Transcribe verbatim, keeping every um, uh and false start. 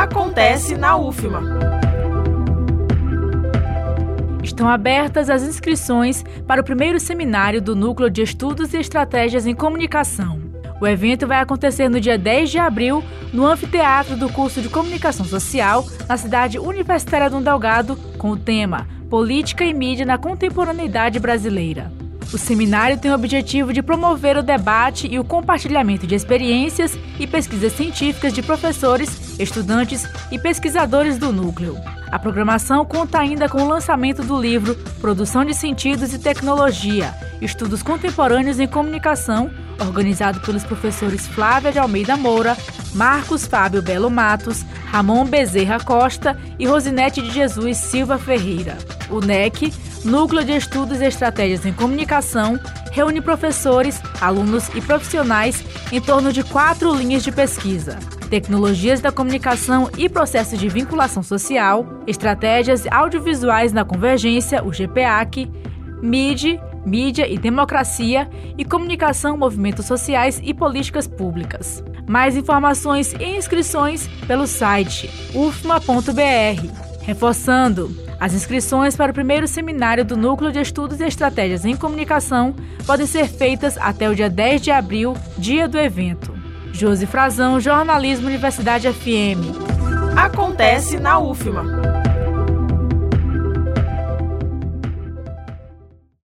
Acontece na U F M A. Estão abertas as inscrições para o primeiro seminário do Núcleo de Estudos e Estratégias em Comunicação. O evento vai acontecer no dia dez de abril, no anfiteatro do curso de Comunicação Social, na cidade universitária do Delgado, com o tema Política e Mídia na Contemporaneidade Brasileira. O seminário tem o objetivo de promover o debate e o compartilhamento de experiências e pesquisas científicas de professores, estudantes e pesquisadores do núcleo. A programação conta ainda com o lançamento do livro Produção de Sentidos e Tecnologia, Estudos Contemporâneos em Comunicação, organizado pelos professores Flávia de Almeida Moura, Marcos Fábio Belo Matos, Ramon Bezerra Costa e Rosinete de Jesus Silva Ferreira. O N E C, Núcleo de Estudos e Estratégias em Comunicação, reúne professores, alunos e profissionais em torno de quatro linhas de pesquisa: Tecnologias da Comunicação e Processos de Vinculação Social, Estratégias Audiovisuais na Convergência, o G P A C, M I D, Mídia e Democracia e Comunicação, Movimentos Sociais e Políticas Públicas. Mais informações e inscrições pelo site u f m a ponto b r. Reforçando, as inscrições para o primeiro seminário do Núcleo de Estudos e Estratégias em Comunicação podem ser feitas até o dia dez de abril, dia do evento. Josi Frazão, Jornalismo Universidade F M. Acontece na U F M A.